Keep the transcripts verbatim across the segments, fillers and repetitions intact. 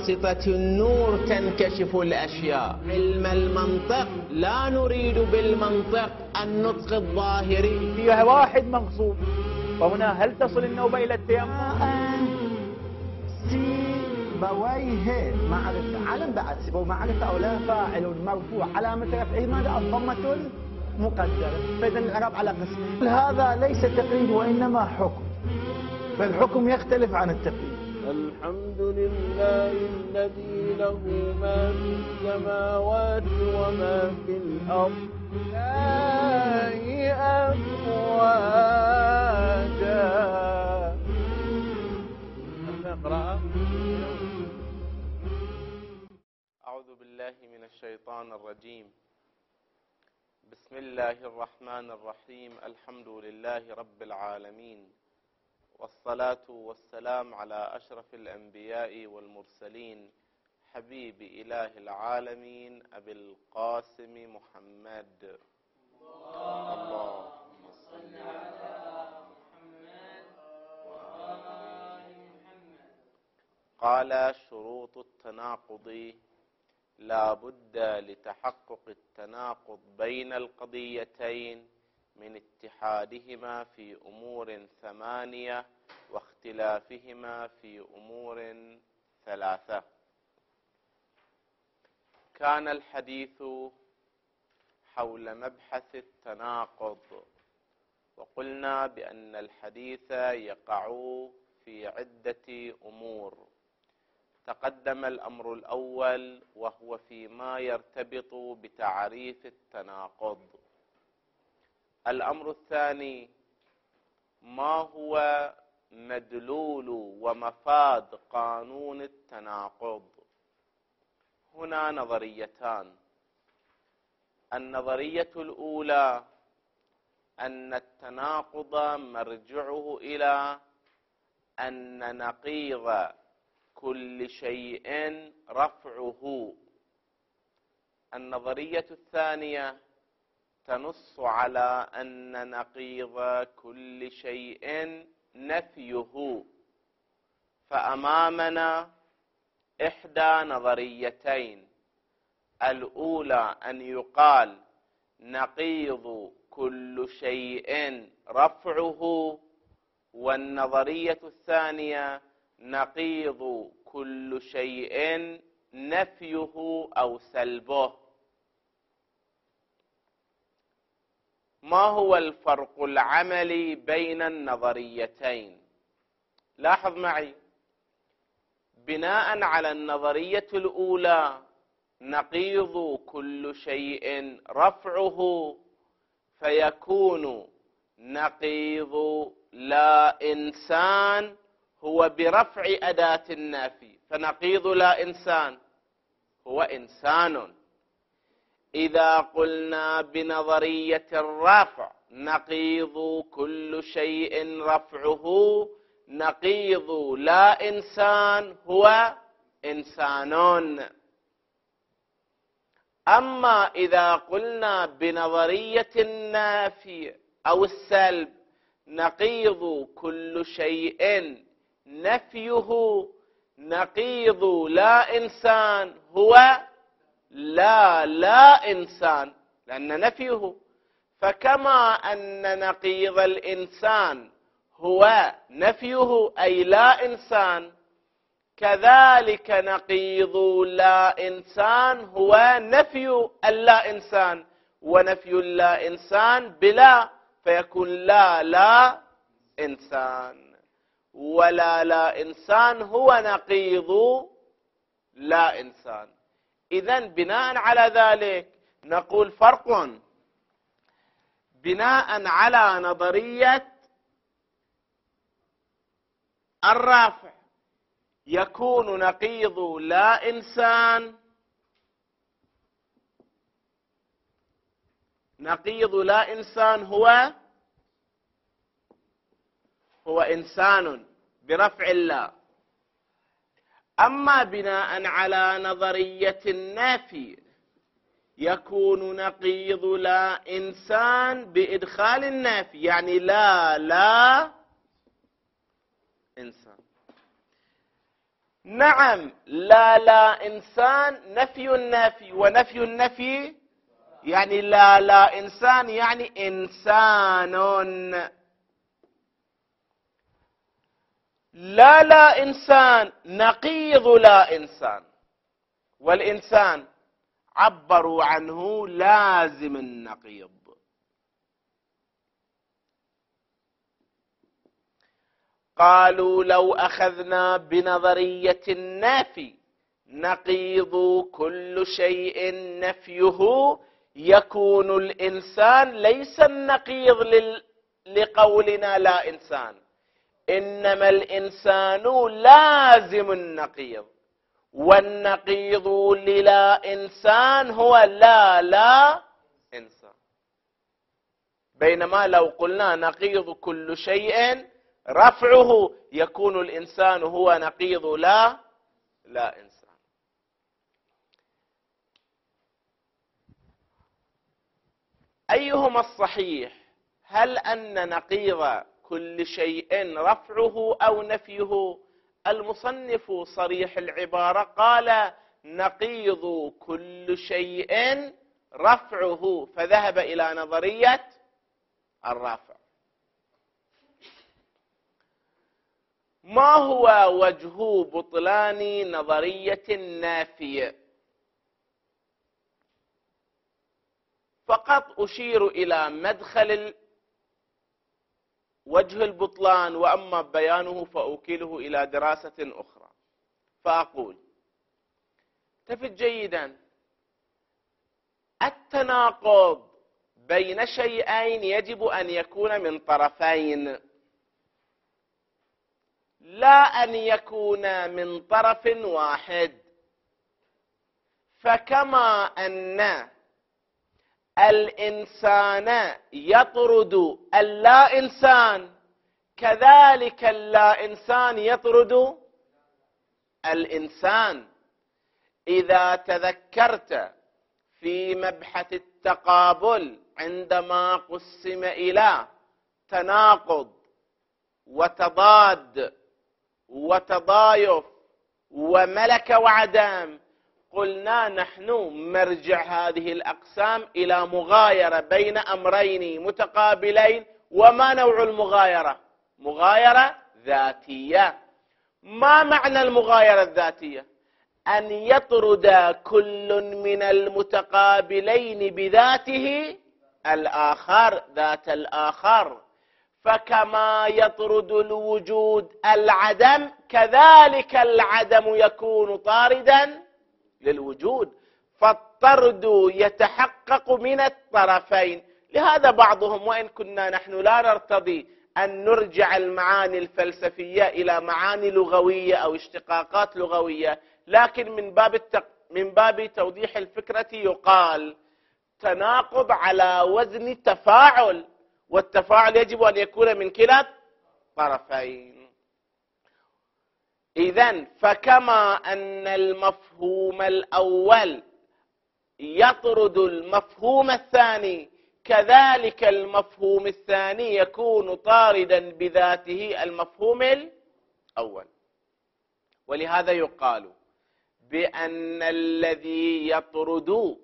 بواسطة النور تنكشف الأشياء. علم المنطق لا نريد بالمنطق النطق الظاهري. فيها واحد مغصوب، وهنا هل تصل النوبة إلى التيمم؟ سيبويه معرفة، علم بعد سيبويه معرفة أو لا. فاعل مرفوع علامة رفعه ماذا؟ الضمة المقدرة. فإذا الإعراب على قسم. هذا ليس تقييد وإنما حكم، فالحكم يختلف عن التقييد. الحمد لله الذي له ما في السماوات وما في الأرض لا أفواجا. نقرأ. أعوذ بالله من الشيطان الرجيم. بسم الله الرحمن الرحيم. الحمد لله رب العالمين، والصلاة والسلام على أشرف الأنبياء والمرسلين حبيب إله العالمين أبي القاسم محمد. اللهم صل على محمد وآل محمد. قال: شروط التناقض: لا بد لتحقق التناقض بين القضيتين من اتحادهما في أمور ثمانية واختلافهما في أمور ثلاثة. كان الحديث حول مبحث التناقض، وقلنا بأن الحديث يقع في عدة أمور. تقدم الأمر الأول وهو فيما يرتبط بتعريف التناقض. الأمر الثاني: ما هو مدلول ومفاد قانون التناقض؟ هنا نظريتان. النظرية الأولى أن التناقض مرجعه إلى أن نقيض كل شيء رفعه. النظرية الثانية تنص على أن نقيض كل شيء نفيه. فأمامنا إحدى نظريتين: الأولى أن يقال نقيض كل شيء رفعه، والنظرية الثانية نقيض كل شيء نفيه أو سلبه. ما هو الفرق العملي بين النظريتين؟ لاحظ معي، بناء على النظرية الأولى نقيض كل شيء رفعه، فيكون نقيض لا إنسان هو برفع أداة النافي، فنقيض لا إنسان هو إنسان. إذا قلنا بنظرية الرفع نقيض كل شيء رفعه، نقيض لا إنسان هو إنسان. أما إذا قلنا بنظرية النافي أو السلب نقيض كل شيء نفيه، نقيض لا إنسان هو لا لا إنسان، لأن نفيه. فكما أن نقيض الإنسان هو نفيه أي لا إنسان، كذلك نقيض لا إنسان هو نفي اللا إنسان، ونفي اللا إنسان بلا، فيكون لا لا إنسان، ولا لا إنسان هو نقيض لا إنسان. إذن بناء على ذلك نقول فرق بناء على نظرية الرافع يكون نقيض لا إنسان نقيض لا إنسان هو هو إنسان برفع الله. أما بناء على نظرية النافي يكون نقيض لا إنسان بإدخال النافي، يعني لا لا إنسان. نعم، لا لا إنسان نفي النافي، ونفي النفي يعني لا لا إنسان يعني إنسان. لا لا إنسان نقيض لا إنسان، والإنسان عبروا عنه لازم النقيض. قالوا لو أخذنا بنظرية النافي نقيض كل شيء نفيه يكون الإنسان ليس النقيض لل... لقولنا لا إنسان، إنما الإنسان لازم النقيض، والنقيض للا إنسان هو لا لا إنسان. بينما لو قلنا نقيض كل شيء رفعه يكون الإنسان هو نقيض لا لا إنسان. أيهما الصحيح؟ هل أن نقيض كل شيء رفعه أو نفيه؟ المصنف صريح العبارة قال نقيض كل شيء رفعه، فذهب إلى نظرية الرفع. ما هو وجه بطلان نظرية النافي؟ فقط أشير إلى مدخل وجه البطلان، وأما بيانه فأوكله إلى دراسة أخرى. فأقول تفت جيدا، التناقض بين شيئين يجب أن يكون من طرفين، لا أن يكون من طرف واحد. فكما أن الإنسان يطرد اللا إنسان، كذلك اللا إنسان يطرد الإنسان. إذا تذكرت في مبحث التقابل عندما قسم إلى تناقض وتضاد وتضايف وملك وعدم، قلنا نحن مرجع هذه الأقسام إلى مغايرة بين أمرين متقابلين. وما نوع المغايرة؟ مغايرة ذاتية. ما معنى المغايرة الذاتية؟ أن يطرد كل من المتقابلين بذاته الآخر، ذات الآخر. فكما يطرد الوجود العدم، كذلك العدم يكون طاردا للوجود، فالطرد يتحقق من الطرفين. لهذا بعضهم، وإن كنا نحن لا نرتضي أن نرجع المعاني الفلسفية إلى معاني لغوية أو اشتقاقات لغوية، لكن من باب التق... من باب توضيح الفكرة يقال تناقض على وزن تفاعل، والتفاعل يجب أن يكون من كلا الطرفين. إذن فكما أن المفهوم الأول يطرد المفهوم الثاني، كذلك المفهوم الثاني يكون طاردا بذاته المفهوم الأول. ولهذا يقال بأن الذي يطرد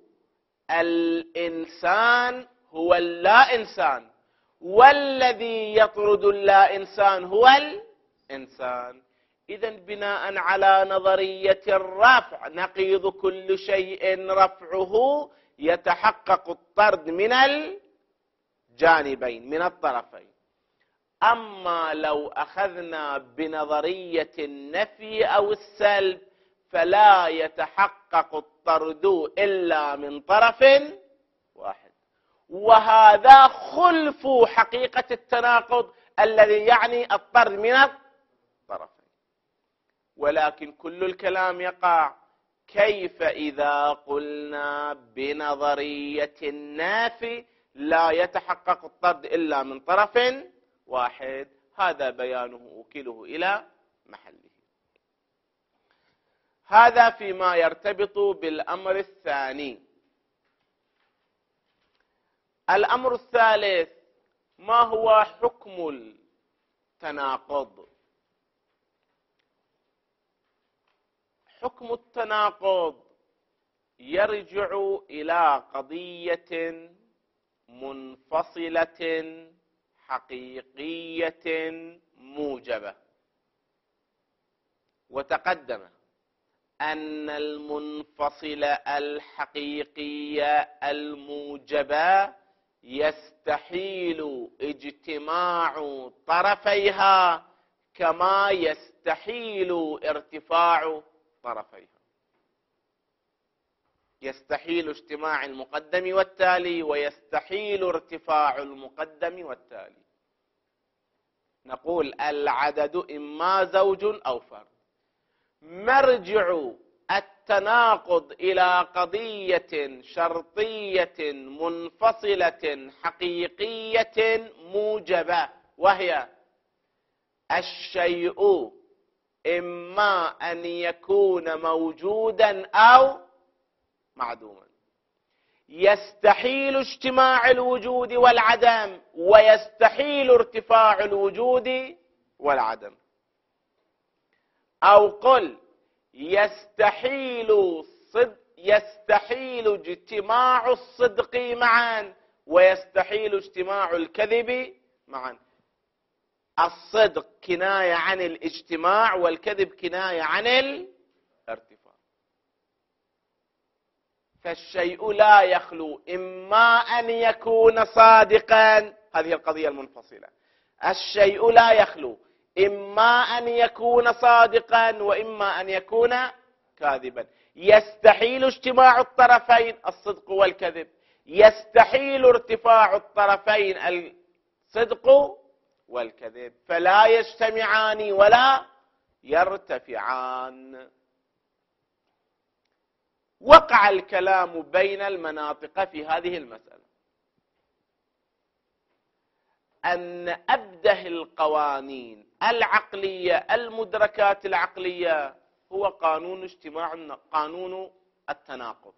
الإنسان هو اللا إنسان، والذي يطرد اللا إنسان هو الإنسان. إذن بناء على نظرية الرفع نقيض كل شيء رفعه يتحقق الطرد من الجانبين من الطرفين. أما لو أخذنا بنظرية النفي أو السلب فلا يتحقق الطرد إلا من طرف واحد، وهذا خلف حقيقة التناقض الذي يعني الطرد من الطرفين. ولكن كل الكلام يقع كيف إذا قلنا بنظرية النافي لا يتحقق الطرد إلا من طرف واحد؟ هذا بيانه أوكله إلى محله. هذا فيما يرتبط بالأمر الثاني. الأمر الثالث، ما هو حكم التناقض؟ حكم التناقض يرجع إلى قضية منفصلة حقيقية موجبة. وتقدم أن المنفصل الحقيقي الموجب يستحيل اجتماع طرفيها كما يستحيل ارتفاع طرفيها. يستحيل اجتماع المقدم والتالي ويستحيل ارتفاع المقدم والتالي. نقول العدد إما زوج أو فرد. مرجع التناقض إلى قضية شرطية منفصلة حقيقية موجبة، وهي الشيء إما أن يكون موجودا أو معدوما. يستحيل اجتماع الوجود والعدم ويستحيل ارتفاع الوجود والعدم. أو قل يستحيل صد يستحيل اجتماع الصدق معا ويستحيل اجتماع الكذب معا. الصدق كناية عن الاجتماع والكذب كناية عن الارتفاع. فالشيء لا يخلو إما أن يكون صادقا، هذه القضية المنفصلة. الشيء لا يخلو إما أن يكون صادقا وإما أن يكون كاذبا. يستحيل اجتماع الطرفين الصدق والكذب، يستحيل ارتفاع الطرفين الصدق والكذب، فلا يجتمعان ولا يرتفعان. وقع الكلام بين المناطق في هذه المسألة أن أبده القوانين العقلية المدركات العقلية هو قانون اجتماع قانون التناقض،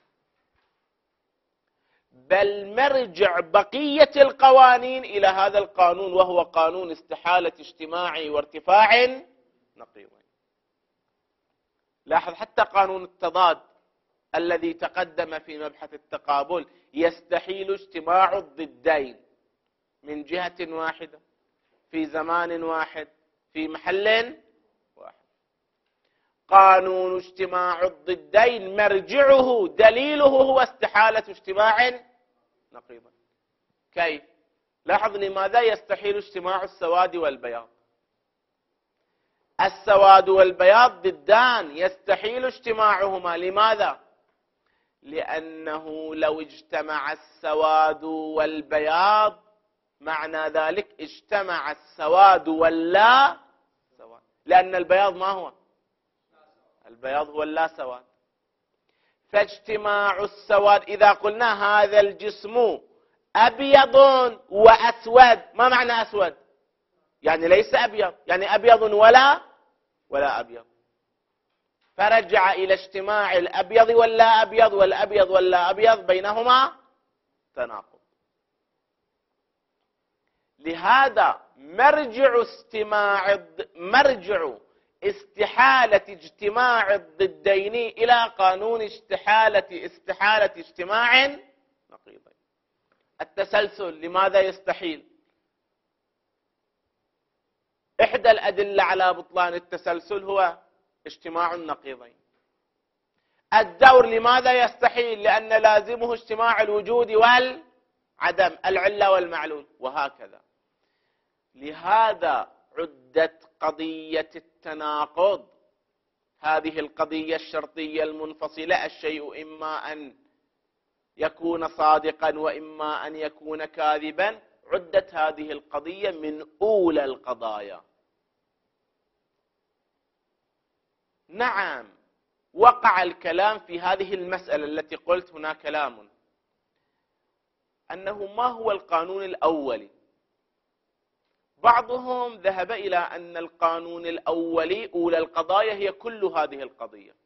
بل مرجع بقية القوانين إلى هذا القانون وهو قانون استحالة اجتماع وارتفاع نقيضين. لاحظ حتى قانون التضاد الذي تقدم في مبحث التقابل يستحيل اجتماع الضدين من جهة واحدة في زمان واحد في محل واحد. قانون اجتماع الضدين مرجعه دليله هو استحالة اجتماع نقيضا. كيف؟ لاحظ لماذا يستحيل اجتماع السواد والبياض. السواد والبياض ضدان يستحيل اجتماعهما. لماذا؟ لأنه لو اجتمع السواد والبياض معنى ذلك اجتمع السواد واللا سواد، لأن البياض ما هو؟ البياض هو اللا سواد. فاجتماع السواد إذا قلنا هذا الجسم أبيض وأسود، ما معنى أسود؟ يعني ليس أبيض، يعني أبيض ولا ولا أبيض. فرجع إلى اجتماع الأبيض واللا أبيض والأبيض واللا أبيض بينهما تناقض. لهذا مرجع استماع مرجع استحالة اجتماع الضدين إلى قانون استحالة استحالة اجتماع نقيضين. التسلسل لماذا يستحيل؟ إحدى الأدلة على بطلان التسلسل هو اجتماع النقيضين. الدور لماذا يستحيل؟ لأن لازمه اجتماع الوجود والعدم، العلة والمعلول، وهكذا. لهذا عدت قضية التناقض، هذه القضية الشرطية المنفصلة، الشيء إما أن يكون صادقا وإما أن يكون كاذبا، عدت هذه القضية من أولى القضايا. نعم، وقع الكلام في هذه المسألة التي قلت هنا كلام، أنه ما هو القانون الأولي. بعضهم ذهب إلى أن القانون الأولي أولى القضايا هي كل هذه القضية،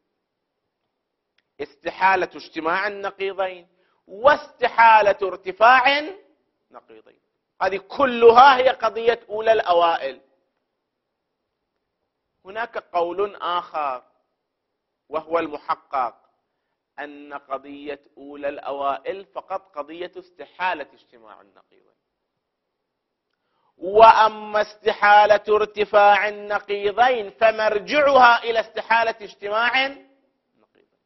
استحالة اجتماع النقيضين واستحالة ارتفاع نقيضين، هذه كلها هي قضية أولى الأوائل. هناك قول آخر وهو المحقق أن قضية أولى الأوائل فقط قضية استحالة اجتماع النقيضين، وأما استحالة ارتفاع النقيضين فمرجعها إلى استحالة اجتماع النقيضين.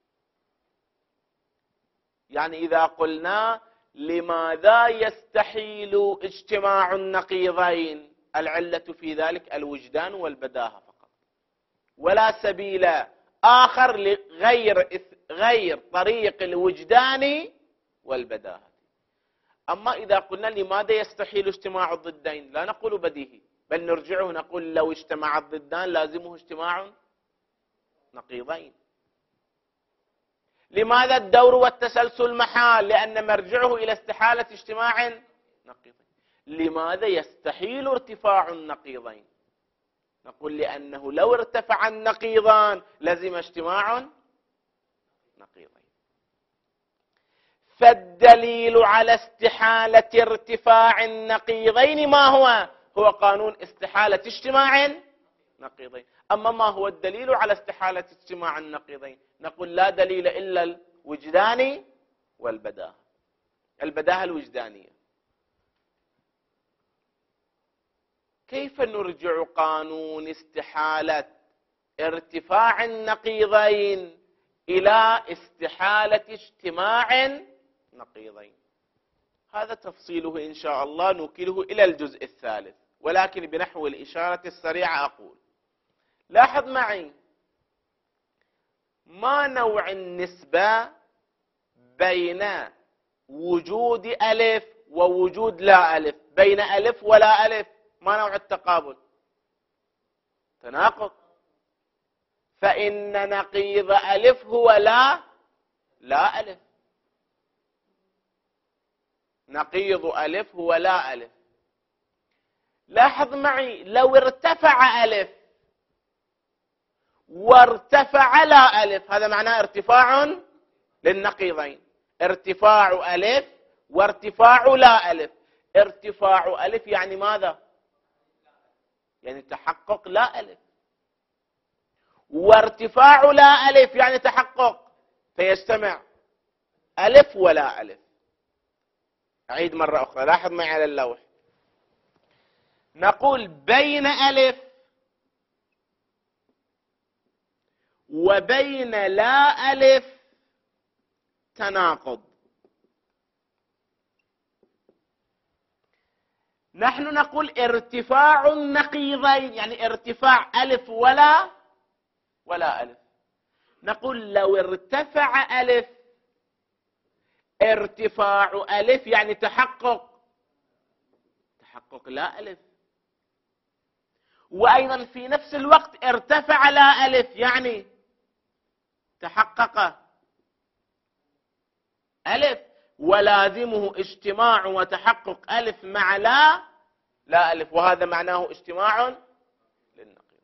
يعني إذا قلنا لماذا يستحيل اجتماع النقيضين، العلة في ذلك الوجدان والبداهة فقط، ولا سبيل آخر لغير غير طريق الوجدان والبداهة. أما إذا قلنا لماذا يستحيل اجتماع الضدين، لا نقول بديهي، بل نرجعه نقول لو اجتمع الضدان لازمه اجتماع نقيضين. لماذا الدور والتسلسل محال؟ لأن مرجعه إلى استحالة اجتماع نقيضين. لماذا يستحيل ارتفاع النقيضين؟ نقول لأنه لو ارتفع النقيضان لزم اجتماع نقيضين. فالدليل على استحالة ارتفاع النقيضين ما هو؟ هو قانون استحالة اجتماع نقيضين. أما ما هو الدليل على استحالة اجتماع النقيضين؟ نقول لا دليل إلا الوجدان والبداهة، البداهة الوجدانية. كيف نرجع قانون استحالة ارتفاع النقيضين إلى استحالة اجتماع نقيضين؟ هذا تفصيله إن شاء الله نوكله إلى الجزء الثالث، ولكن بنحو الإشارة السريعة أقول لاحظ معي ما نوع النسبة بين وجود ألف ووجود لا ألف، بين ألف ولا ألف، ما نوع التقابل؟ تناقض. فإن نقيض ألف هو لا لا ألف، نقيض ألف هو لا ألف. لاحظ معي لو ارتفع ألف وارتفع لا ألف، هذا معناه ارتفاع للنقيضين، ارتفاع ألف وارتفاع لا ألف. ارتفاع ألف يعني ماذا؟ يعني تحقق لا ألف، وارتفاع لا ألف يعني تحقق، فيجتمع ألف ولا ألف. أعيد مرة أخرى، لاحظ معي على اللوح، نقول بين ألف وبين لا ألف تناقض. نحن نقول ارتفاع النقيضين يعني ارتفاع ألف ولا ولا ألف. نقول لو ارتفع ألف ارتفاع ألف يعني تحقق تحقق لا ألف، وأيضا في نفس الوقت ارتفع لا ألف يعني تحقق ألف، ولازمه اجتماع وتحقق ألف مع لا لا ألف، وهذا معناه اجتماع للنقيض.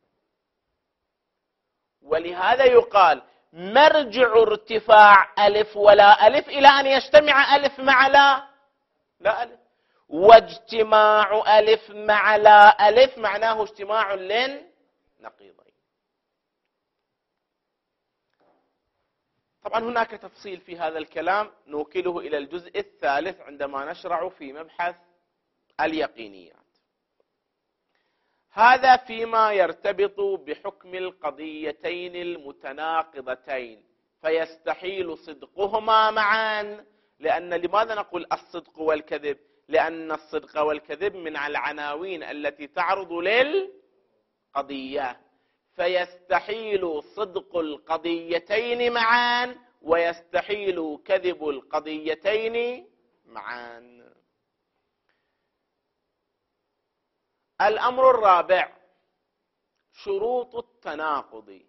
ولهذا يقال مرجع ارتفاع ألف ولا ألف إلى أن يجتمع ألف مع لا لا ألف، واجتماع ألف مع لا ألف معناه اجتماع للنقيضين. طبعا هناك تفصيل في هذا الكلام نوكله إلى الجزء الثالث عندما نشرع في مبحث اليقينيات. هذا فيما يرتبط بحكم القضيتين المتناقضتين فيستحيل صدقهما معا. لأن لماذا نقول الصدق والكذب؟ لأن الصدق والكذب من العناوين التي تعرض للقضية، فيستحيل صدق القضيتين معا ويستحيل كذب القضيتين معا. الأمر الرابع شروط التناقض.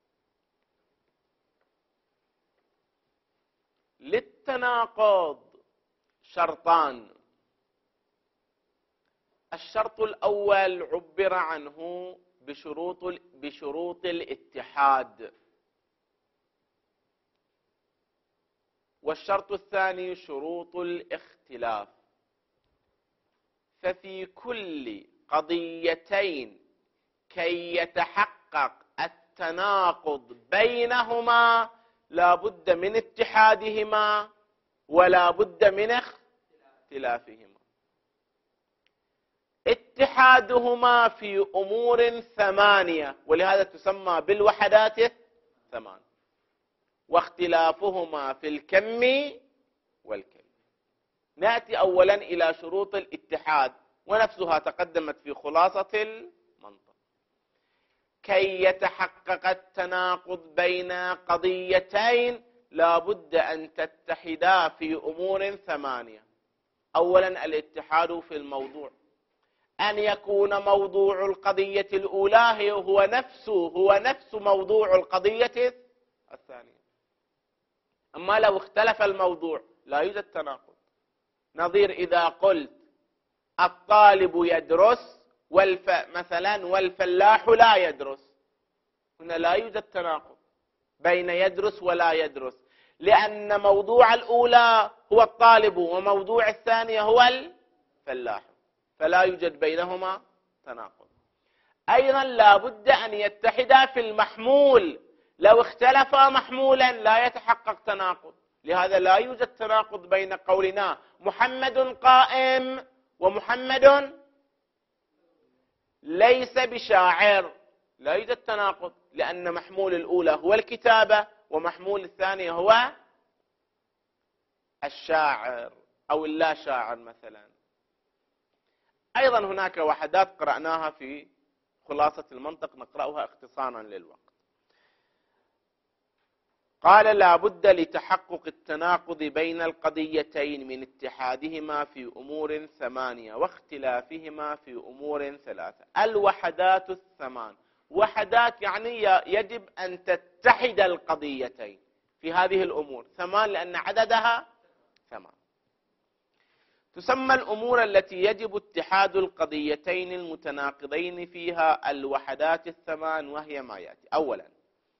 للتناقض شرطان. الشرط الأول عبر عنه بشروط بشروط الاتحاد، والشرط الثاني شروط الاختلاف. ففي كل قضيتين كي يتحقق التناقض بينهما لا بد من اتحادهما ولا بد من اختلافهما. اتحادهما في أمور ثمانية ولهذا تسمى بالوحدات الثمان، واختلافهما في الكم والكم. نأتي أولا إلى شروط الاتحاد ونفسها تقدمت في خلاصة المنطق. كي يتحقق التناقض بين قضيتين لا بد أن تتحدا في أمور ثمانية. أولا الاتحاد في الموضوع، أن يكون موضوع القضية الأولى هو نفسه هو نفس موضوع القضية الثانية. أما لو اختلف الموضوع لا يوجد تناقض. نظير إذا قلت الطالب يدرس والف مثلا والفلاح لا يدرس، هنا لا يوجد تناقض بين يدرس ولا يدرس، لأن موضوع الأولى هو الطالب وموضوع الثانية هو الفلاح، فلا يوجد بينهما تناقض. أيضا لا بد أن يتحدا في المحمول، لو اختلفا محمولا لا يتحقق تناقض. لهذا لا يوجد تناقض بين قولنا محمد قائم ومحمد ليس بشاعر، لا يوجد تناقض، لأن محمول الأولى هو الكتابة ومحمول الثانية هو الشاعر أو اللا شاعر مثلا. أيضا هناك وحدات قرأناها في خلاصة المنطق نقرأها اختصارا للوقت. قال لا بد لتحقق التناقض بين القضيتين من اتحادهما في أمور ثمانية واختلافهما في أمور ثلاثة. الوحدات الثمان، وحدات يعني يجب أن تتحد القضيتين في هذه الأمور، ثمان لأن عددها ثمان. تسمى الأمور التي يجب اتحاد القضيتين المتناقضين فيها الوحدات الثمان، وهي ما يأتي. أولا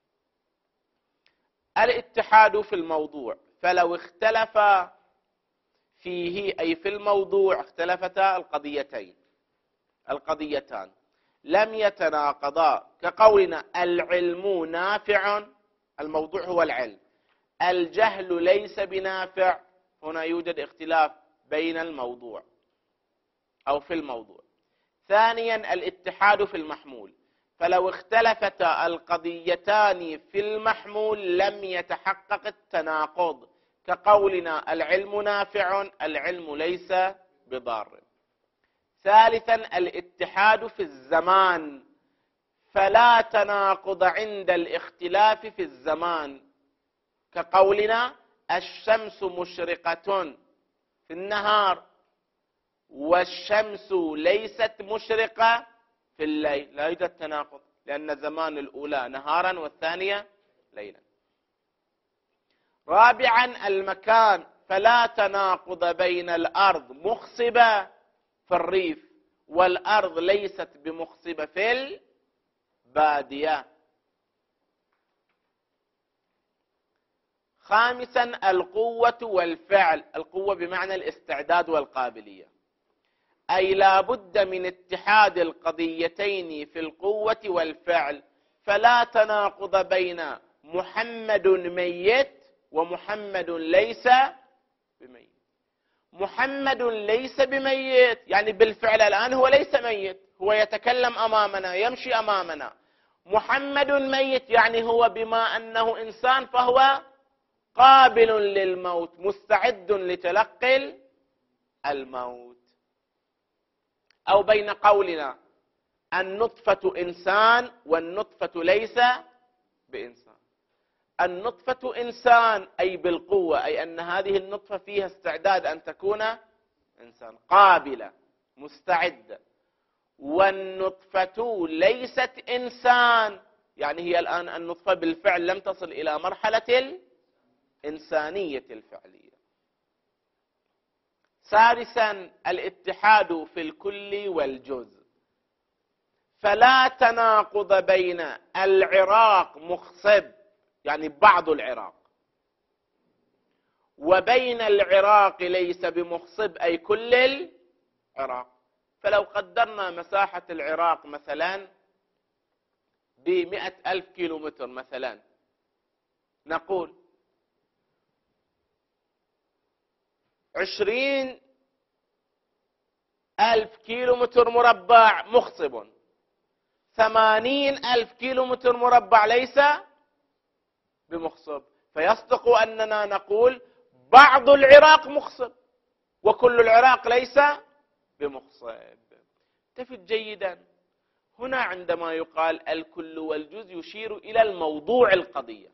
الاتحاد في الموضوع، فلو اختلف فيه أي في الموضوع اختلفتا القضيتين القضيتان لم يتناقضا، كقولنا العلم نافع، الموضوع هو العلم، الجهل ليس بنافع، هنا يوجد اختلاف بين الموضوع أو في الموضوع. ثانيا الاتحاد في المحمول، فلو اختلفتا القضيتان في المحمول لم يتحقق التناقض، كقولنا العلم نافع العلم ليس بضار. ثالثا الاتحاد في الزمان، فلا تناقض عند الاختلاف في الزمان، كقولنا الشمس مشرقة في النهار والشمس ليست مشرقة في الليل، لا يوجد تناقض لأن زمان الأولى نهارا والثانية ليلا. رابعا المكان، فلا تناقض بين الأرض مخصبة في الريف والأرض ليست بمخصبة في البادية. خامسا القوة والفعل، القوة بمعنى الاستعداد والقابلية، أي لا بد من اتحاد القضيتين في القوة والفعل، فلا تناقض بين محمد ميت ومحمد ليس بميت. محمد ليس بميت يعني بالفعل الآن هو ليس ميت، هو يتكلم أمامنا يمشي أمامنا. محمد ميت يعني هو بما أنه إنسان فهو قابل للموت، مستعد لتلقي الموت. أو بين قولنا النطفة إنسان والنطفة ليس بإنسان. النطفة إنسان أي بالقوة، أي أن هذه النطفة فيها استعداد أن تكون إنسان، قابلة مستعدة. والنطفة ليست إنسان يعني هي الآن النطفة بالفعل لم تصل إلى مرحلة الإنسانية الفعلية. سادسا الاتحاد في الكل والجزء، فلا تناقض بين العراق مخصب يعني بعض العراق وبين العراق ليس بمخصب أي كل العراق. فلو قدرنا مساحة العراق مثلا بمئة ألف كيلو متر مثلا، نقول عشرين ألف كيلو متر مربع مخصب، ثمانين ألف كيلو متر مربع ليس بمخصب، فيصدق أننا نقول بعض العراق مخصب وكل العراق ليس بمخصب. التفت جيدا، هنا عندما يقال الكل والجزء يشير إلى الموضوع القضية،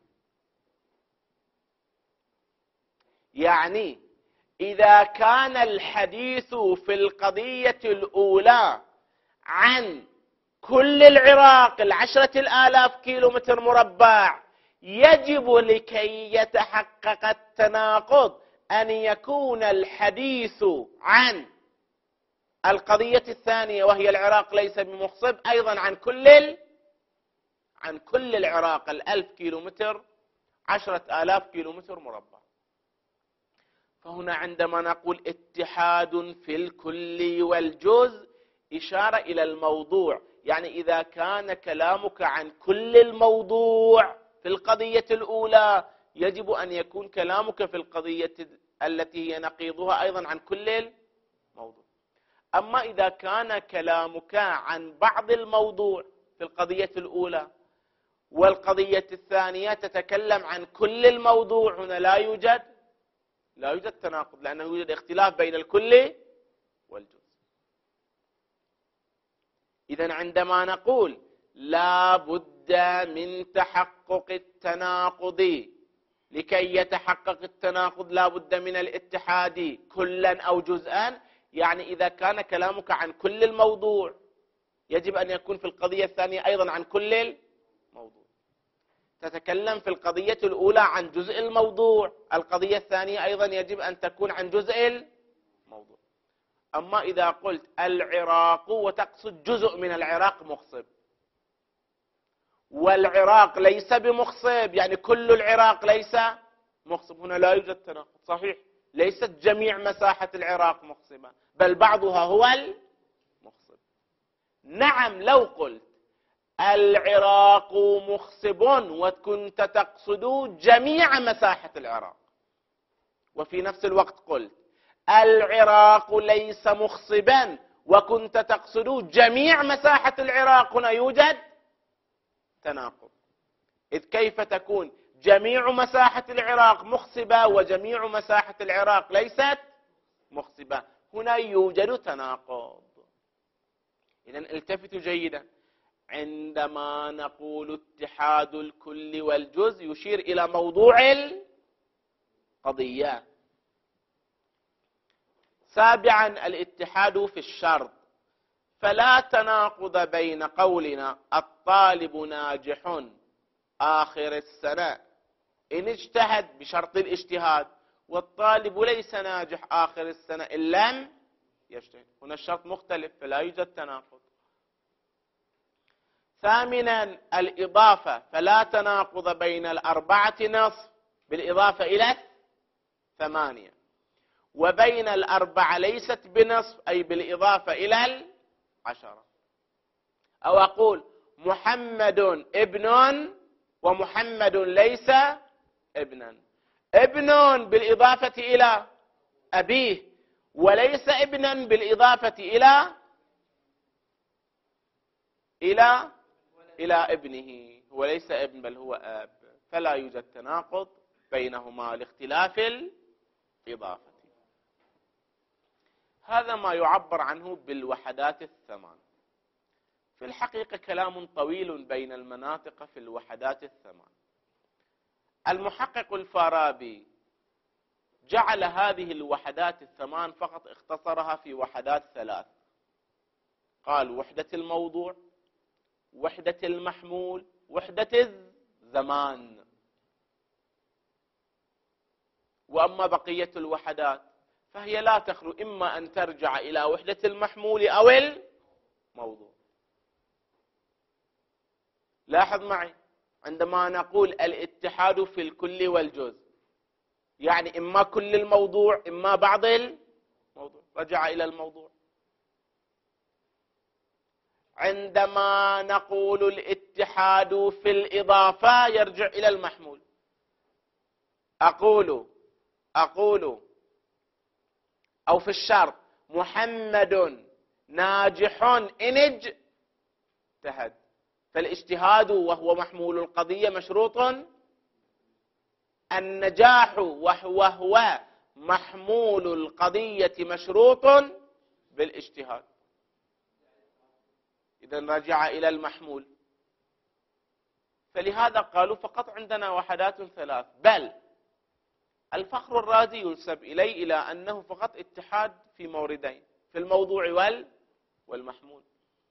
يعني إذا كان الحديث في القضية الأولى عن كل العراق العشرة الآلاف كيلو متر مربع، يجب لكي يتحقق التناقض أن يكون الحديث عن القضية الثانية وهي العراق ليس بمخصب أيضا عن كل ال... عن كل العراق الألف كيلو متر، عشرة آلاف كيلو متر مربع. فهنا عندما نقول اتحاد في الكل والجزء إشارة إلى الموضوع، يعني إذا كان كلامك عن كل الموضوع في القضية الأولى يجب أن يكون كلامك في القضية التي هي نقيضها أيضا عن كل الموضوع. أما إذا كان كلامك عن بعض الموضوع في القضية الأولى والقضية الثانية تتكلم عن كل الموضوع، هنا لا يوجد لا يوجد تناقض، لأنه يوجد اختلاف بين الكل والجزء. إذن عندما نقول لا بد من تحقق التناقض، لكي يتحقق التناقض لا بد من الاتحاد كلا أو جزءا، يعني إذا كان كلامك عن كل الموضوع يجب أن يكون في القضية الثانية أيضا عن كل الموضوع. تتكلم في القضية الأولى عن جزء الموضوع، القضية الثانية أيضا يجب أن تكون عن جزء الموضوع. أما إذا قلت العراق وتقصد جزء من العراق مخصب، والعراق ليس بمخصب يعني كل العراق ليس مخصب، هنا لا يوجد تناقض. صحيح ليست جميع مساحة العراق مخصبة، بل بعضها هو المخصب. نعم لو قلت العراق مخصب وكنت تقصد جميع مساحة العراق، وفي نفس الوقت قلت العراق ليس مخصبا وكنت تقصد جميع مساحة العراق، هنا يوجد تناقض. إذ كيف تكون جميع مساحة العراق مخصبة وجميع مساحة العراق ليست مخصبة؟ هنا يوجد تناقض. إذن التفتوا جيدا، عندما نقول اتحاد الكل والجزء يشير إلى موضوع القضية. سابعا الاتحاد في الشرط، فلا تناقض بين قولنا الطالب ناجح آخر السنة إن اجتهد بشرط الاجتهاد، والطالب ليس ناجح آخر السنة إن لم يجتهد، هنا الشرط مختلف فلا يوجد تناقض. ثامنا الإضافة، فلا تناقض بين الأربعة نصف بالإضافة إلى ثمانية، وبين الأربعة ليست بنصف أي بالإضافة إلى العشرة. أو أقول محمد ابن ومحمد ليس ابنا، ابن بالإضافة إلى أبيه وليس ابنا بالإضافة إلى إلى إلى ابنه، هو ليس ابن بل هو أب، فلا يوجد تناقض بينهما لاختلاف الإضافة. هذا ما يعبر عنه بالوحدات الثمان. في الحقيقة كلام طويل بين المناطق في الوحدات الثمان. المحقق الفارابي جعل هذه الوحدات الثمان فقط اختصرها في وحدات ثلاث، قال وحدة الموضوع، وحدة المحمول، وحدة الزمان. وأما بقية الوحدات فهي لا تخلو إما أن ترجع إلى وحدة المحمول أو الموضوع. لاحظ معي، عندما نقول الاتحاد في الكل والجزء يعني إما كل الموضوع إما بعض الموضوع، رجع إلى الموضوع. عندما نقول الاتحاد الاتحاد في الإضافة يرجع إلى المحمول. أقول أقول أو في الشرط محمد ناجح إن اجتهد، فالاجتهاد وهو محمول القضية مشروط، النجاح وهو هو محمول القضية مشروط بالاجتهاد. إذا رجع إلى المحمول. فلهذا قالوا فقط عندنا وحدات ثلاث، بل الفخر الرازي ينسب إليه إلى أنه فقط اتحاد في موردين، في الموضوع وال والمحمول.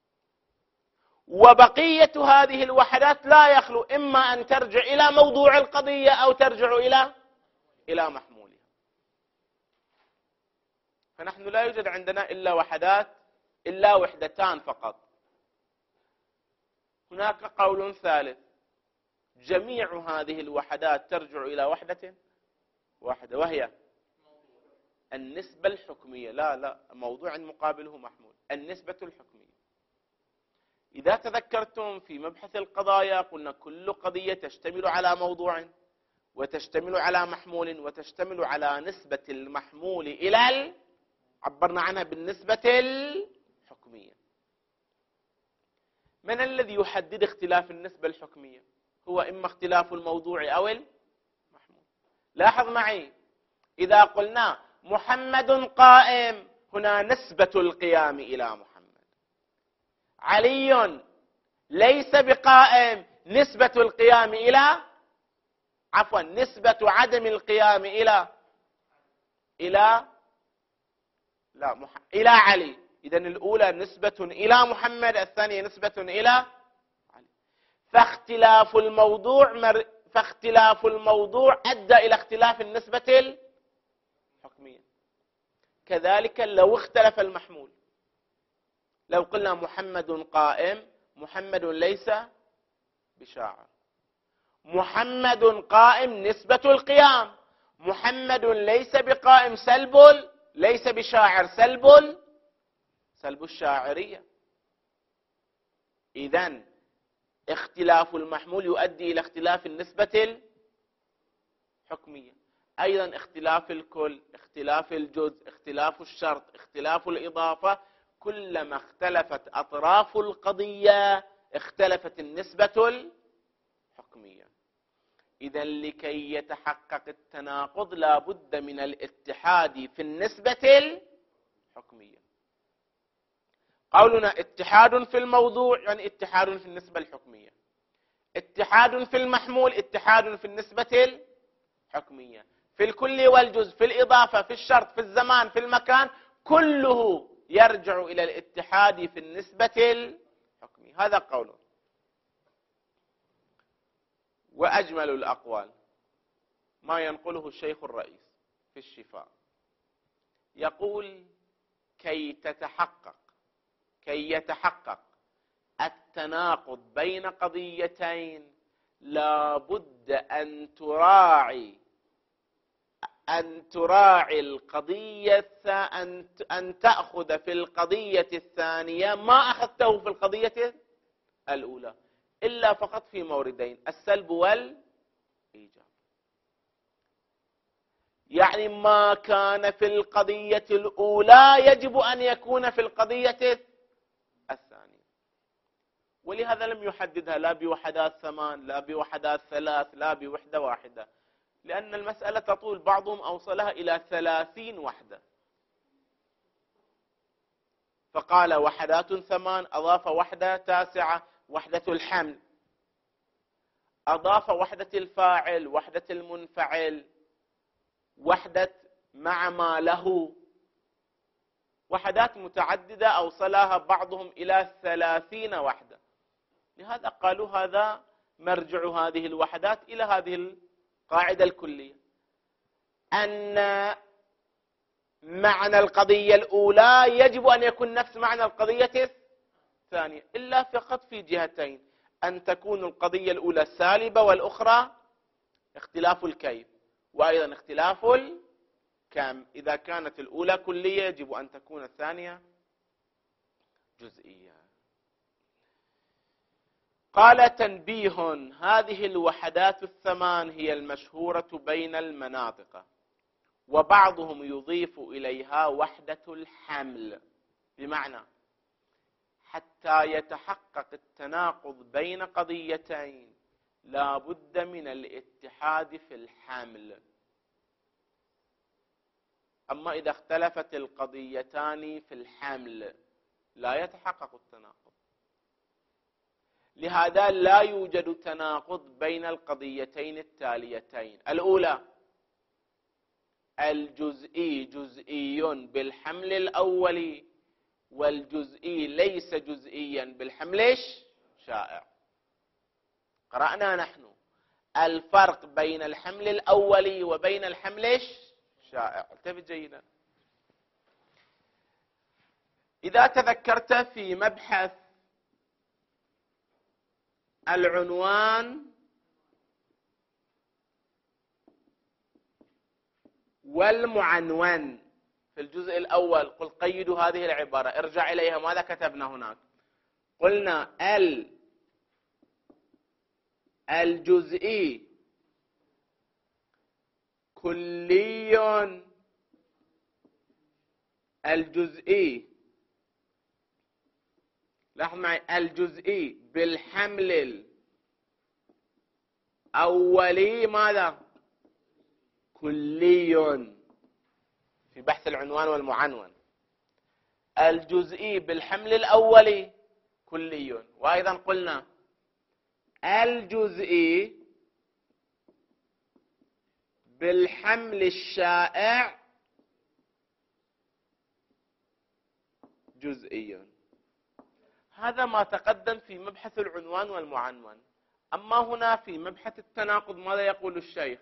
وبقية هذه الوحدات لا يخلو إما أن ترجع إلى موضوع القضية أو ترجع إلى إلى محمولها. فنحن لا يوجد عندنا إلا وحدات إلا وحدتان فقط. هناك قول ثالث، جميع هذه الوحدات ترجع إلى وحدة واحدة، وهي النسبة الحكمية. لا لا موضوع مقابله محمول، النسبة الحكمية. إذا تذكرتم في مبحث القضايا قلنا كل قضية تشتمل على موضوع وتشتمل على محمول وتشتمل على نسبة المحمول إلى ال... عبرنا عنها بالنسبة الحكمية. من الذي يحدد اختلاف النسبة الحكمية؟ هو إما اختلاف الموضوع أو المحمول. لاحظ معي، إذا قلنا محمد قائم، هنا نسبة القيام إلى محمد. علي ليس بقائم، نسبة القيام إلى عفوا نسبة عدم القيام إلى إلى لا مح... إلى علي. إذا الأولى نسبة إلى محمد، الثانية نسبة إلى علي. فاختلاف الموضوع مر... فاختلاف الموضوع أدى إلى اختلاف النسبة الحكمية. كذلك لو اختلف المحمول، لو قلنا محمد قائم، محمد ليس بشاعر. محمد قائم نسبة القيام، محمد ليس بقائم سلب ليس بشاعر سلب سلب الشاعرية. إذن اختلاف المحمول يؤدي إلى اختلاف النسبة الحكمية. أيضا اختلاف الكل، اختلاف الجزء، اختلاف الشرط، اختلاف الإضافة، كلما اختلفت أطراف القضية اختلفت النسبة الحكمية. إذن لكي يتحقق التناقض لا بد من الاتحاد في النسبة الحكمية. قولنا اتحاد في الموضوع يعني اتحاد في النسبة الحكمية، اتحاد في المحمول اتحاد في النسبة الحكمية، في الكل والجزء، في الإضافة، في الشرط، في الزمان، في المكان، كله يرجع إلى الاتحاد في النسبة الحكمية. هذا قوله. وأجمل الأقوال ما ينقله الشيخ الرئيس في الشفاء، يقول كي تتحقق كي يتحقق التناقض بين قضيتين لا بد أن تراعي أن تراعي القضية أن أن تأخذ في القضية الثانية ما أخذته في القضية الأولى، إلا فقط في موردين، السلب والإيجاب. يعني ما كان في القضية الأولى يجب أن يكون في القضية الثانية. ولهذا لم يحددها لا بوحدات ثمان، لا بوحدات ثلاث، لا بوحدة واحدة، لأن المسألة تطول. بعضهم أوصلها إلى ثلاثين وحدة، فقال وحدات ثمان، أضاف وحدة تاسعة، وحدة الحمل، أضاف وحدة الفاعل، وحدة المنفعل، وحدة مع ما له، وحدات متعددة أوصلها بعضهم إلى ثلاثين وحدة. لهذا قالوا هذا مرجع هذه الوحدات إلى هذه القاعدة الكلية، أن معنى القضية الأولى يجب أن يكون نفس معنى القضية الثانية، إلا فقط في جهتين، أن تكون القضية الأولى سالبة والأخرى اختلاف الكيف، وأيضا اختلاف الكم. إذا كانت الأولى كلية يجب أن تكون الثانية جزئية. قال تنبيه: هذه الوحدات الثمان هي المشهورة بين المناطق، وبعضهم يضيف إليها وحدة الحمل، بمعنى حتى يتحقق التناقض بين قضيتين لا بد من الاتحاد في الحمل. أما إذا اختلفت القضيتان في الحمل لا يتحقق التناقض. لهذا لا يوجد تناقض بين القضيتين التاليتين: الأولى الجزئي جزئي بالحمل الأولي، والجزئي ليس جزئيا بالحمل الشائع. قرأنا نحن الفرق بين الحمل الأولي وبين الحمل الشائع. التفت جيدا. إذا تذكرت في مبحث العنوان والمعنون في الجزء الأول، قل قيدوا هذه العبارة، ارجع إليها. ماذا كتبنا هناك؟ قلنا ال الجزئي كلي الجزئي، لاحظ معي، الجزئي بالحمل الأولي ماذا؟ كلي. في بحث العنوان والمعنون الجزئي بالحمل الأولي كلي. وأيضا قلنا الجزئي بالحمل الشائع جزئي. هذا ما تقدم في مبحث العنوان والمعنون. أما هنا في مبحث التناقض ماذا يقول الشيخ؟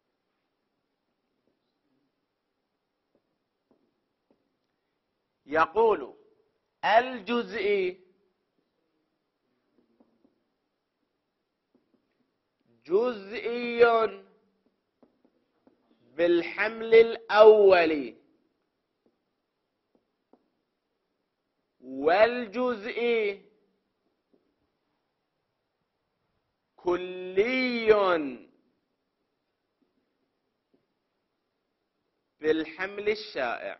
يقول الجزئي جزئي بالحمل الأولي، والجزئي كلي بالحمل الشائع.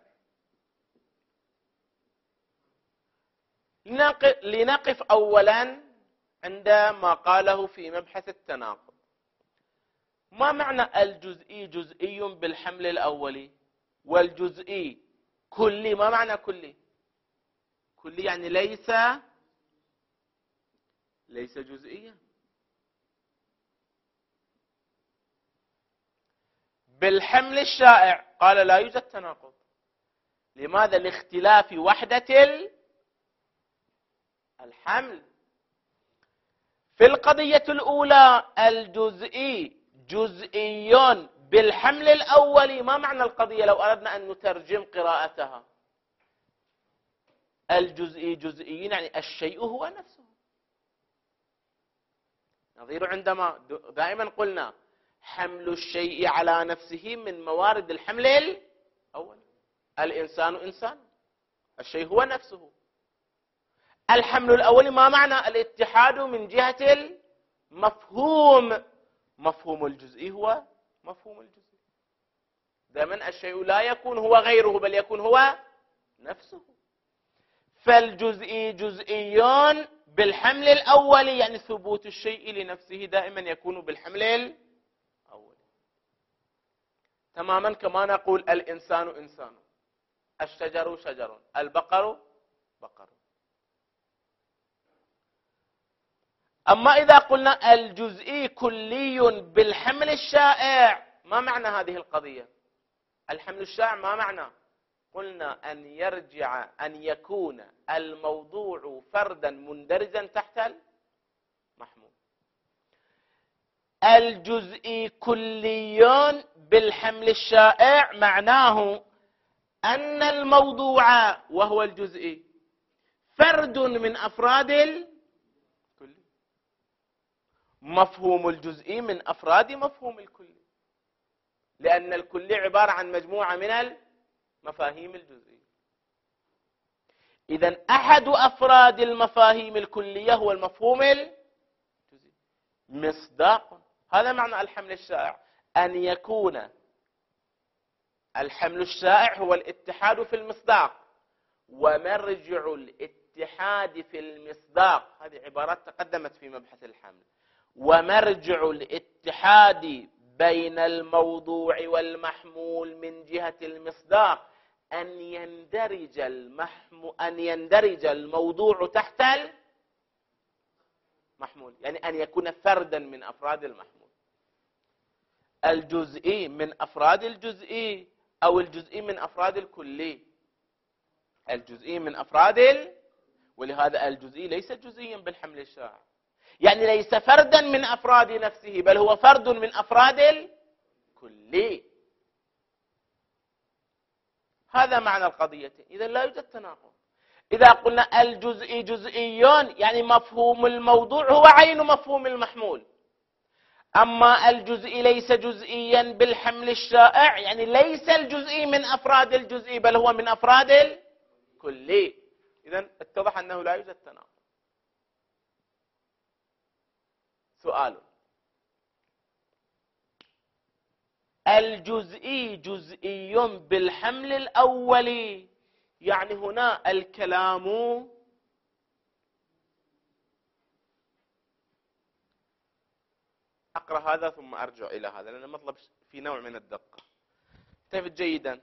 لنقف أولا عند ما قاله في مبحث التناقض. ما معنى الجزئي جزئي بالحمل الأولي والجزئي كلي؟ ما معنى كلي؟ كلي يعني ليس ليس جزئيا. بالحمل الشائع قال لا يوجد تناقض. لماذا؟ لاختلاف وحدة الحمل. في القضية الأولى الجزئي جزئي بالحمل الأولي، ما معنى القضية لو أردنا أن نترجم قراءتها؟ الجزئي جزئي يعني الشيء هو نفسه. نظير عندما دائما قلنا حمل الشيء على نفسه من موارد الحمل الأول. الإنسان إنسان، الشيء هو نفسه. الحمل الأولي ما معنى؟ الاتحاد من جهة المفهوم. مفهوم الجزئي هو مفهوم الجزئي. دائما الشيء لا يكون هو غيره بل يكون هو نفسه. فالجزئي جزئي بالحمل الأولي يعني ثبوت الشيء لنفسه دائما يكون بالحمل الأولي. تماما كما نقول الإنسان إنسان، الشجر شجر، البقر بقر. أما إذا قلنا الجزئي كلي بالحمل الشائع، ما معنى هذه القضية؟ الحمل الشائع ما معنى؟ قلنا أن يرجع أن يكون الموضوع فردا مندرجا تحت المحمول. الجزئي كلي بالحمل الشائع معناه أن الموضوع وهو الجزئي فرد من أفراد الكلي. مفهوم الجزئي من أفراد مفهوم الكلي، لأن الكلي عبارة عن مجموعة من المفاهيم الجزئية. إذن أحد أفراد المفاهيم الكلية هو المفهوم مصداق. هذا معنى الحمل الشائع، أن يكون الحمل الشائع هو الاتحاد في المصداق، ومرجع الاتحاد في المصداق، هذه عبارات تقدمت في مبحث الحمل، ومرجع الاتحاد بين الموضوع والمحمول من جهة المصداق أن يندرج المحمول أن يندرج الموضوع تحت المحمول، يعني أن يكون فردا من أفراد المحمول. الجزئي من أفراد الجزئي، أو الجزئي من أفراد الكلي. الجزئي من أفراد ال... ولهذا الجزئي ليس جزئيا بالحمل الشائع، يعني ليس فردا من أفراد نفسه، بل هو فرد من أفراد الكلي. هذا معنى القضية. إذا لا يوجد تناقض. إذا قلنا الجزئي جزئيون، يعني مفهوم الموضوع هو عين مفهوم المحمول. أما الجزئي ليس جزئيا بالحمل الشائع، يعني ليس الجزئي من أفراد الجزئي، بل هو من أفراد الكلي. إذن اتضح أنه لا يوجد تناقض. سؤال: الجزئي جزئي بالحمل الأولي، يعني هنا الكلام أقرأ هذا ثم أرجع إلى هذا، لأن المطلب في نوع من الدقة. انتبه جيدا.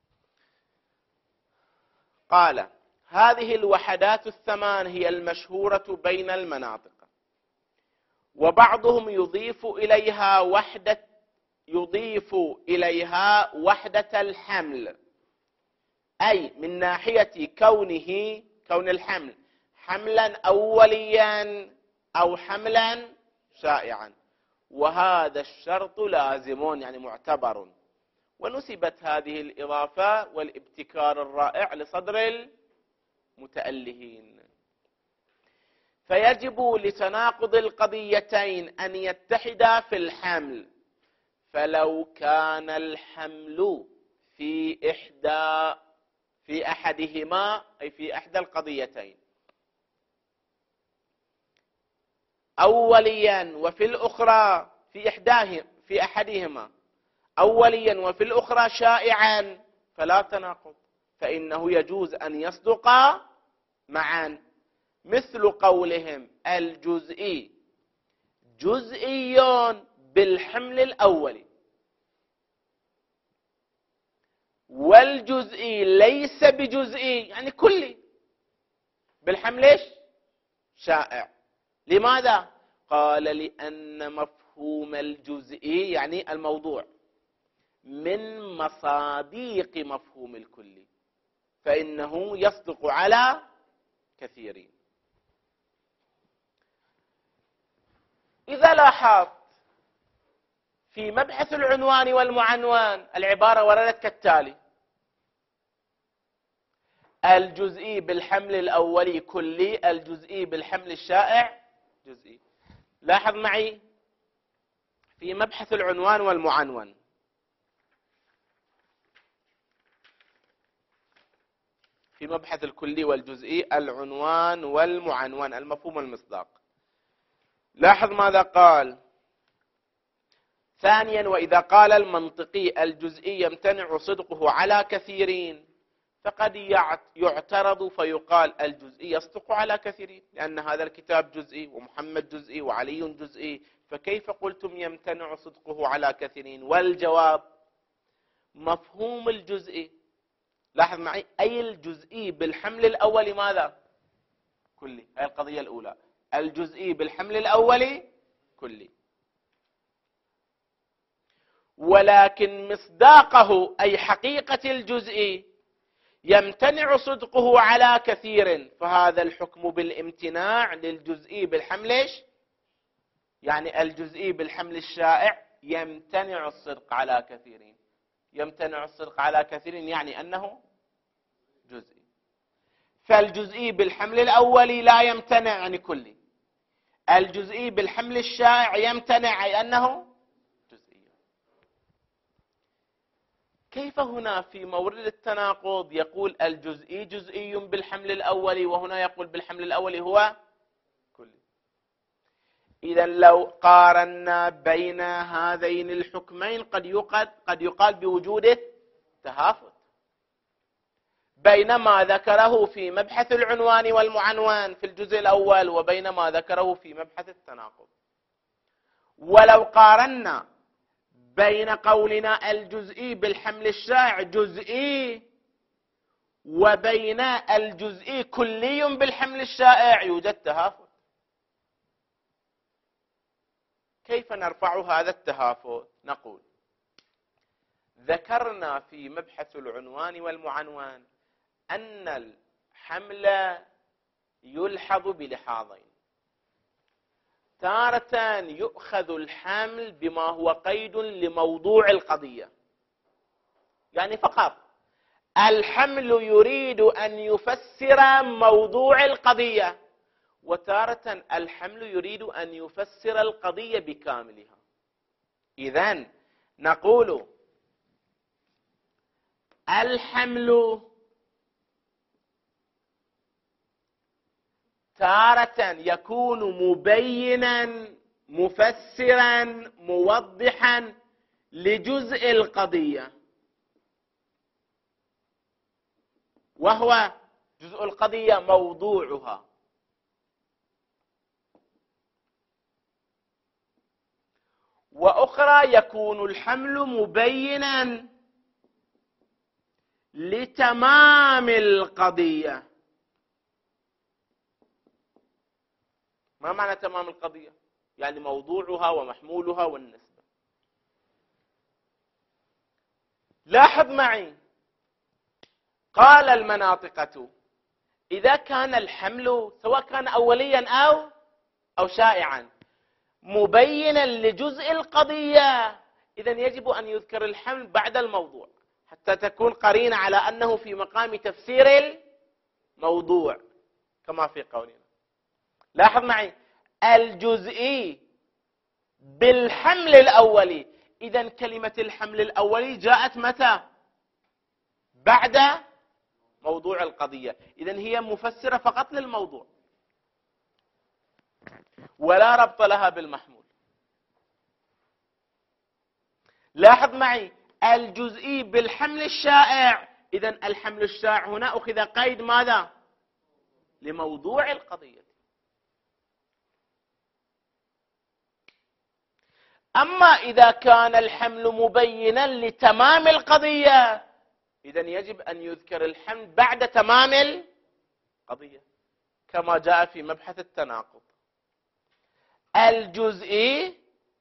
قال: هذه الوحدات الثمان هي المشهورة بين المناطق، وبعضهم يضيف إليها وحدة يضيف إليها وحدة الحمل، أي من ناحية كونه كون الحمل حملا أوليا أو حملا شائعا، وهذا الشرط لازم، يعني معتبر. ونسبت هذه الإضافة والابتكار الرائع لصدر المتألهين. فيجب لتناقض القضيتين أن يتحدا في الحمل، فلو كان الحمل في إحدى في أحدهما، أي في إحدى القضيتين، أوليا وفي الأخرى في إحداهما في أحدهما أوليا وفي الأخرى شائعا، فلا تناقض، فإنه يجوز أن يصدقا معا، مثل قولهم الجزئي جزئي بالحمل الأولي، والجزئي ليس بجزئي، يعني كلي، بالحمل شائع. لماذا؟ قال: لأن مفهوم الجزئي يعني الموضوع من مصاديق مفهوم الكلي، فإنه يصدق على كثيرين. إذا لاحظت في مبحث العنوان والمعنون العبارة وردت كالتالي: الجزئي بالحمل الأولي كلي، الجزئي بالحمل الشائع جزئي. لاحظ معي في مبحث العنوان والمعنون، في مبحث الكلي والجزئي العنوان والمعنون المفهوم والمصداق. لاحظ ماذا قال. ثانيا: وإذا قال المنطقي الجزئي يمتنع صدقه على كثيرين، فقد يعترض فيقال الجزئي يصدق على كثيرين، لأن هذا الكتاب جزئي ومحمد جزئي وعلي جزئي، فكيف قلتم يمتنع صدقه على كثيرين؟ والجواب: مفهوم الجزئي، لاحظ معي، أي الجزئي بالحمل الأولي ماذا؟ كلي. هذه القضية الأولى، الجزئي بالحمل الأولي كلي، ولكن مصداقه أي حقيقة الجزئي يمتنع صدقه على كثير، فهذا الحكم بالامتناع للجزئي بالحمل، يعني الجزئي بالحمل الشائع يمتنع الصدق على كثيرين. يمتنع الصدق على كثيرين يعني أنه جزئي. فالجزئي بالحمل الأولي لا يمتنع يعني كلي، الجزئي بالحمل الشائع يمتنع أي أنه جزئي. كيف هنا في مورد التناقض يقول الجزئي جزئي بالحمل الأولي، وهنا يقول بالحمل الأولي هو كلي؟ إذا لو قارنا بين هذين الحكمين قد يقال, قد يقال بوجود التهافت بين ما ذكره في مبحث العنوان والمعنوان في الجزء الأول وبين ما ذكره في مبحث التناقض. ولو قارنا بين قولنا الجزئي بالحمل الشائع جزئي وبين الجزئي كلي بالحمل الشائع يوجد تهافت. كيف نرفع هذا التهافت؟ نقول ذكرنا في مبحث العنوان والمعنوان أن الحمل يلحظ بلحاظين. تارة يؤخذ الحمل بما هو قيد لموضوع القضية، يعني فقط الحمل يريد أن يفسر موضوع القضية، وتارة الحمل يريد أن يفسر القضية بكاملها. إذن نقول الحمل تارة يكون مبينا مفسرا موضحا لجزء القضية، وهو جزء القضية موضوعها، وأخرى يكون الحمل مبينا لتمام القضية. ما معنى تمام القضية؟ يعني موضوعها ومحمولها والنسبة. لاحظ معي، قال المناطقة إذا كان الحمل سواء كان أوليا أو أو شائعا مبينا لجزء القضية، إذن يجب أن يذكر الحمل بعد الموضوع حتى تكون قرينة على أنه في مقام تفسير الموضوع كما في قولنا. لاحظ معي، الجزئي بالحمل الأولي، إذن كلمة الحمل الأولي جاءت متى؟ بعد موضوع القضية، إذن هي مفسرة فقط للموضوع ولا ربط لها بالمحمول. لاحظ معي، الجزئي بالحمل الشائع، إذن الحمل الشائع هنا أخذ قيد ماذا؟ لموضوع القضية. أما إذا كان الحمل مبينا لتمام القضية، إذن يجب أن يذكر الحمل بعد تمام القضية كما جاء في مبحث التناقض. الجزئي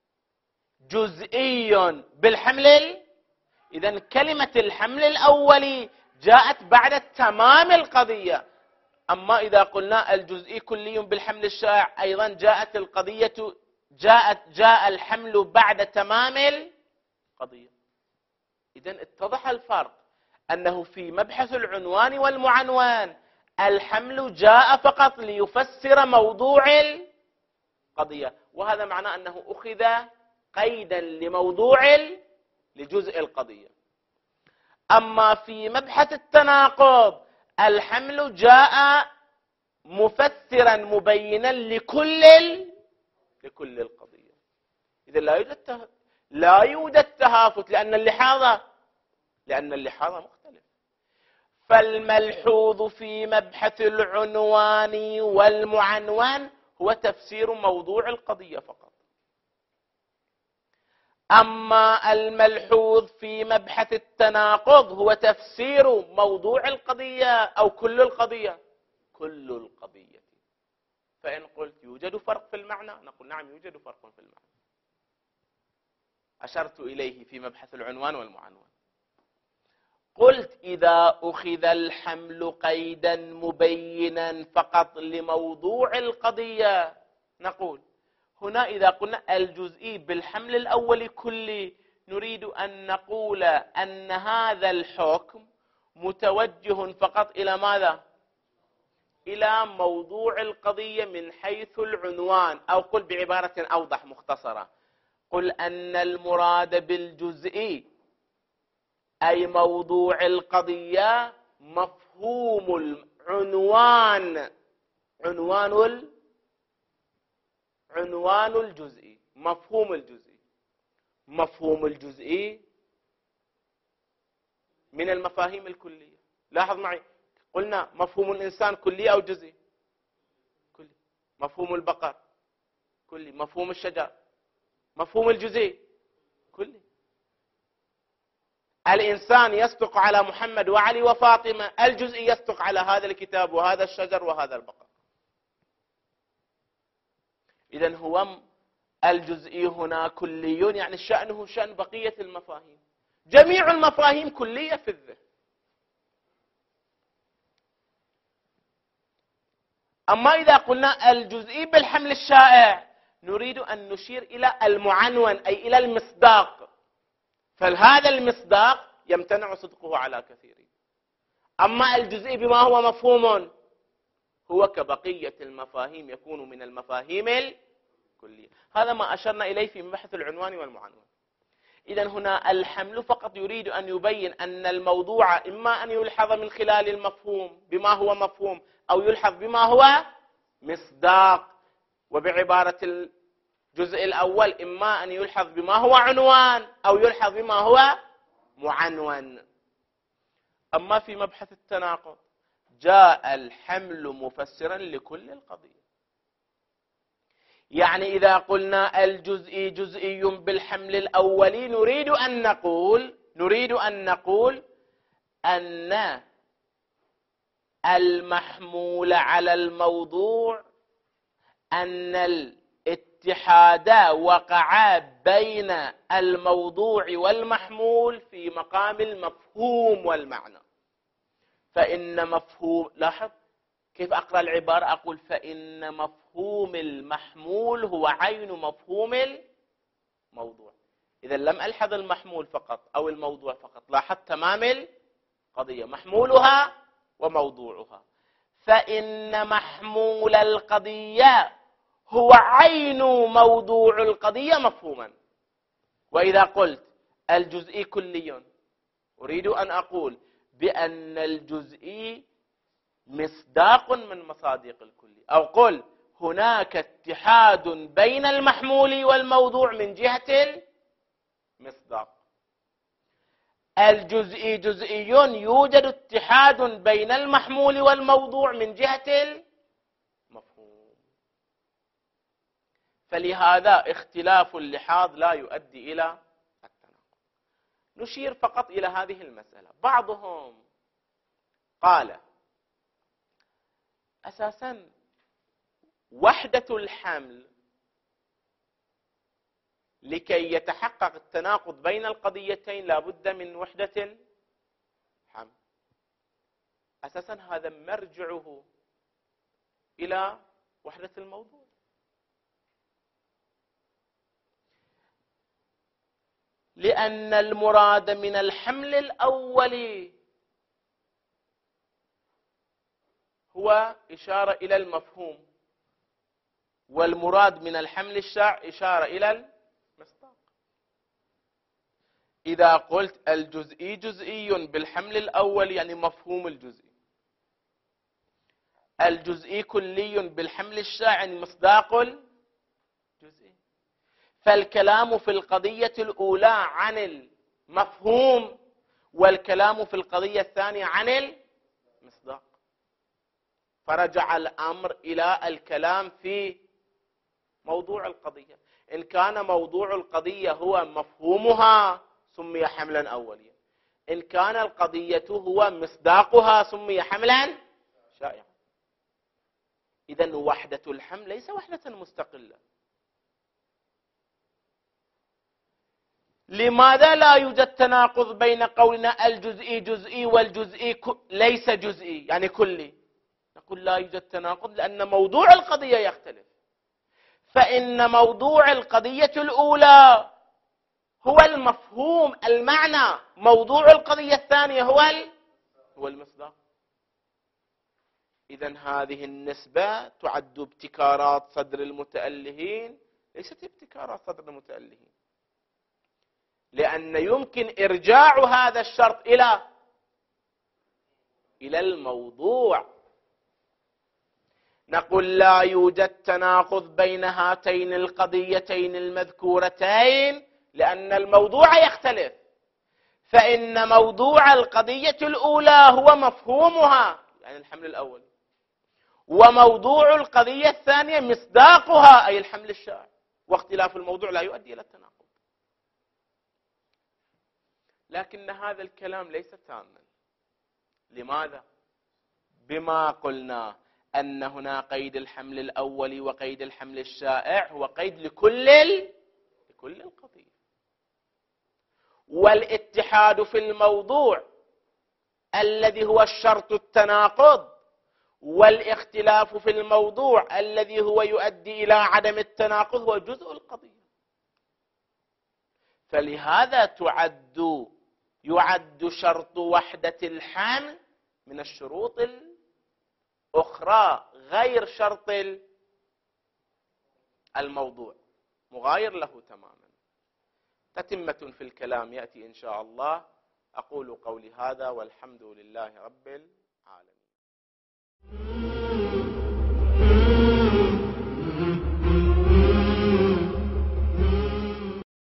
جزئي بالحمل، إذن كلمة الحمل الأولي جاءت بعد تمام القضية. أما إذا قلنا الجزئي كلي بالحمل الشائع، أيضا جاءت القضية جاءت جاء الحمل بعد تمام القضية. إذن اتضح الفرق، أنه في مبحث العنوان والمعنوان الحمل جاء فقط ليفسر موضوع القضية، وهذا معناه أنه أخذ قيدا لموضوع لجزء القضية. أما في مبحث التناقض الحمل جاء مفسرا مبينا لكل لكل القضية. إذا لا يوجد لا يوجد تهافت، لأن اللحاظة لأن اللحاظة مختلف. فالملحوظ في مبحث العنوان والمعنوان هو تفسير موضوع القضية فقط. أما الملحوظ في مبحث التناقض هو تفسير موضوع القضية أو كل القضية كل القضية. فإن قلت يوجد فرق في المعنى، نقول نعم يوجد فرق في المعنى، أشرت إليه في مبحث العنوان والمعنوان. قلت إذا أخذ الحمل قيدا مبينا فقط لموضوع القضية، نقول هنا إذا قلنا الجزئي بالحمل الأول كلي، نريد أن نقول أن هذا الحكم متوجه فقط إلى ماذا؟ إلى موضوع القضية من حيث العنوان، أو قل بعبارة أوضح مختصرة، قل أن المراد بالجزئي أي موضوع القضية مفهوم العنوان، عنوان ال... عنوان الجزئي، مفهوم الجزئي. مفهوم الجزئي من المفاهيم الكلية. لاحظ معي، قلنا مفهوم الإنسان كلي أو جزئي؟ كلي. مفهوم البقر كلي. مفهوم الشجر. مفهوم الجزئي كلي. الإنسان يصدق على محمد وعلي وفاطمة، الجزئي يصدق على هذا الكتاب وهذا الشجر وهذا البقر. إذن هو الجزئي هنا كلي، يعني شأنه شأن بقية المفاهيم. جميع المفاهيم كلية في الذهن. أما إذا قلنا الجزئي بالحمل الشائع، نريد أن نشير إلى المعنون، أي إلى المصداق. فهذا المصداق يمتنع صدقه على كثيرين. أما الجزئي بما هو مفهوم، هو كبقية المفاهيم يكون من المفاهيم الكلية. هذا ما أشرنا إليه في مبحث العنوان والمعنون. إذن هنا الحمل فقط يريد أن يبين أن الموضوع إما أن يلحظ من خلال المفهوم بما هو مفهوم، أو يلحظ بما هو مصداق. وبعبارة الجزء الأول إما أن يلحظ بما هو عنوان أو يلحظ بما هو معنون. أما في مبحث التناقض جاء الحمل مفسرا لكل القضية. يعني إذا قلنا الجزئي جزئي بالحمل الأولي، نريد أن نقول نريد أن نقول أن المحمول على الموضوع، أن الاتحاد وقع بين الموضوع والمحمول في مقام المفهوم والمعنى. فإن مفهوم، لاحظ كيف أقرأ العبارة، أقول فإن مفهوم المحمول هو عين مفهوم الموضوع. إذا لم ألحظ المحمول فقط أو الموضوع فقط، لاحظ تمام القضية، محمولها وموضوعها. فإن محمول القضية هو عين موضوع القضية مفهوما. وإذا قلت الجزئي كلي، أريد أن أقول بأن الجزئي مصداق من مصادق الكلي، أو قل هناك اتحاد بين المحمول والموضوع من جهة المصداق. الجزئي جزئي يوجد اتحاد بين المحمول والموضوع من جهة المفهوم. فلهذا اختلاف اللحاظ لا يؤدي إلى التناقض. نشير فقط إلى هذه المسألة. بعضهم قال أساسا وحدة الحمل لكي يتحقق التناقض بين القضيتين لا بد من وحدة الحمل. أساسا هذا مرجعه إلى وحدة الموضوع. لأن المراد من الحمل الأولي هو إشارة إلى المفهوم، والمراد من الحمل الشائع إشارة إلى المصداق. إذا قلت الجزئي جزئي بالحمل الأول يعني مفهوم الجزئي، الجزئي كلي بالحمل الشائع يعني مصداق الجزئي. فالكلام في القضية الأولى عن المفهوم، والكلام في القضية الثانية عن المصداق. فرجع الأمر إلى الكلام في موضوع القضية. إن كان موضوع القضية هو مفهومها سمي حملا أوليا، إن كان القضية هو مصداقها سمي حملا شائعا. إذن وحدة الحمل ليس وحدة مستقلة. لماذا لا يوجد تناقض بين قولنا الجزئي جزئي والجزئي ليس جزئي يعني كلي؟ نقول لا يوجد تناقض لأن موضوع القضية يختلف. فإن موضوع القضية الأولى هو المفهوم المعنى، موضوع القضية الثانية هو هو المصداق. إذن هذه النسبة تعد ابتكارات صدر المتألهين، ليست ابتكارات صدر المتألهين، لأن يمكن إرجاع هذا الشرط إلى إلى الموضوع. نقول لا يوجد تناقض بين هاتين القضيتين المذكورتين لأن الموضوع يختلف، فإن موضوع القضية الأولى هو مفهومها يعني الحمل الأول، وموضوع القضية الثانية مصداقها أي الحمل الشائع، واختلاف الموضوع لا يؤدي إلى التناقض. لكن هذا الكلام ليس تاما. لماذا؟ بما قلنا أن هنا قيد الحمل الأول وقيد الحمل الشائع هو قيد لكل لكل القضية، والاتحاد في الموضوع الذي هو الشرط التناقض والاختلاف في الموضوع الذي هو يؤدي إلى عدم التناقض هو جزء القضية. فلهذا تعد يعد شرط وحدة الحمل من الشروط الأخرى غير شرط الموضوع، مغاير له تماما. تتمة في الكلام يأتي إن شاء الله. أقول قولي هذا والحمد لله رب العالمين.